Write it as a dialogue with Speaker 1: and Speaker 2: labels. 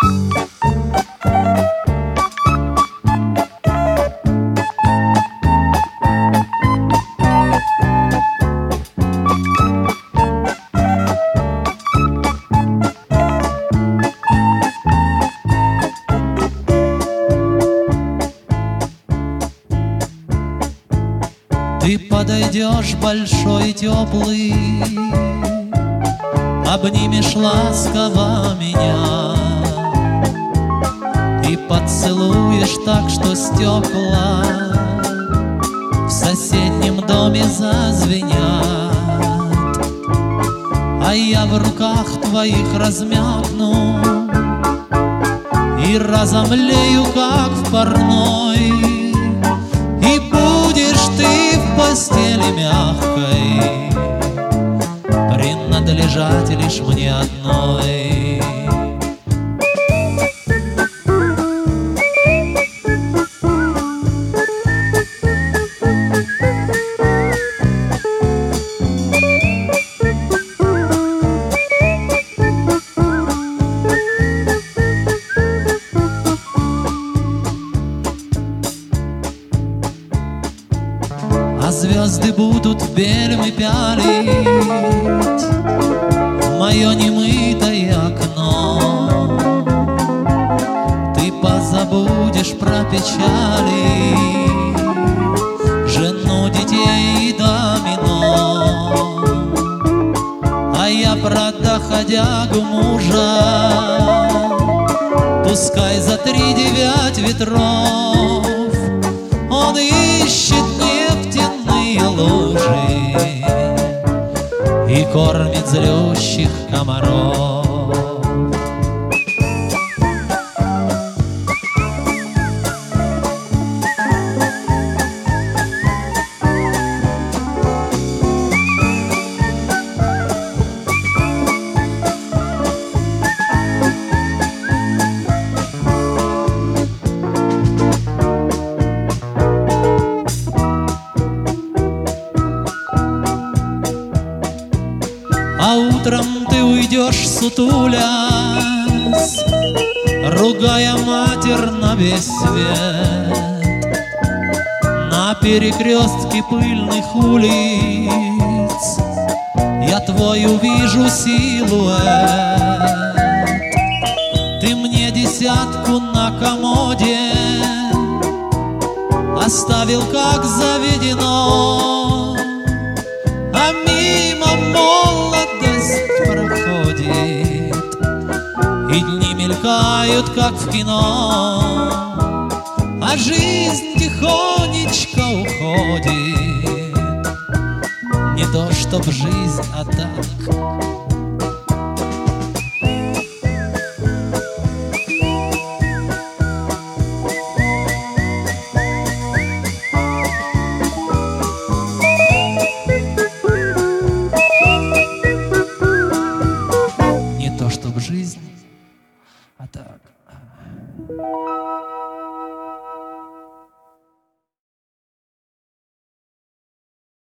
Speaker 1: Ты подойдешь большой и теплый, обнимешь ласково меня и поцелуешь так, что стекла в соседнем доме зазвенят, а я в руках твоих размякну и разомлею, как в парной. И будешь ты в постели мягкой принадлежать лишь мне одной. А звезды будут бельмы пялить в мое немытое окно. Ты позабудешь про печали, жену, детей и домино, а я про доходягу мужа, пускай за 3-9 ветров он ищет нефтяные лужи и кормит злющих комаров. А утром ты уйдешь, сутулясь, ругая матерь на весь свет, на перекрестке пыльных улиц я твой увижу силуэт. Ты мне 10 на комоде оставил, как заведено, а мимо молодость проходит, и дни мелькают, как в кино, а жизнь тихонечко уходит. Не то чтоб жизнь, а так. Не то чтоб жизнь, а так.